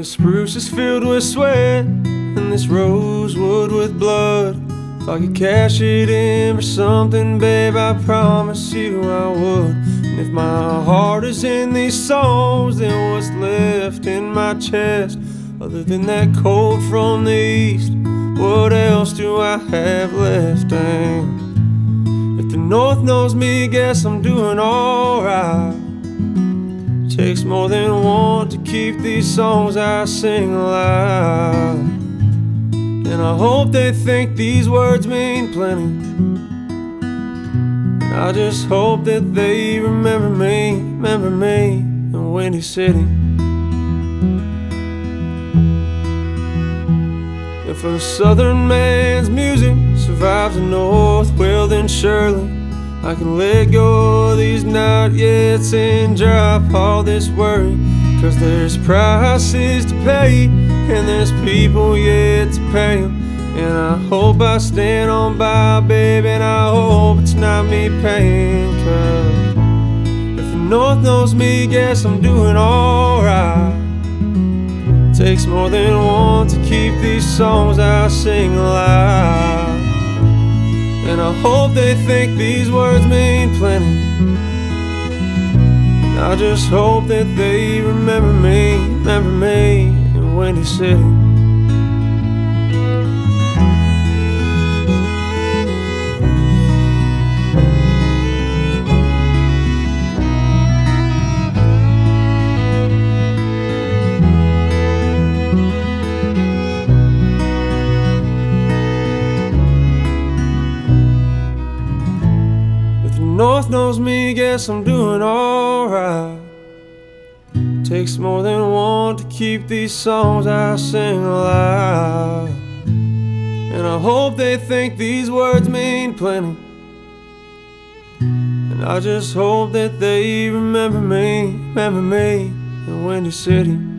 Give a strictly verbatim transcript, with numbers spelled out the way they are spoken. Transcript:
this spruce is filled with sweat, and this rosewood with blood. If I could cash it in for something, babe, I promise you I would. And if my heart is in these songs, then what's left in my chest? Other than that cold from the east, what else do I have left? And if the north knows me, guess I'm doing alright. Takes more than one to keep these songs I sing alive. And I hope they think these words mean plenty. And I just hope that they remember me, remember me in Windy City. If a southern man's music survives the north, well then surely I can let go of these not yets and drop all this worry. Cause there's prices to pay, and there's people yet to pay 'em. And I hope I stand on by, baby, and I hope it's not me paying. Cause if the north knows me, guess I'm doing alright. Takes more than one to keep these songs I sing alive. And I hope they think these words mean plenty. And I just hope that they remember me, remember me in Windy City. North knows me, guess I'm doing alright. Takes more than one to keep these songs I sing alive. And I hope they think these words mean plenty. And I just hope that they remember me, remember me in Windy City.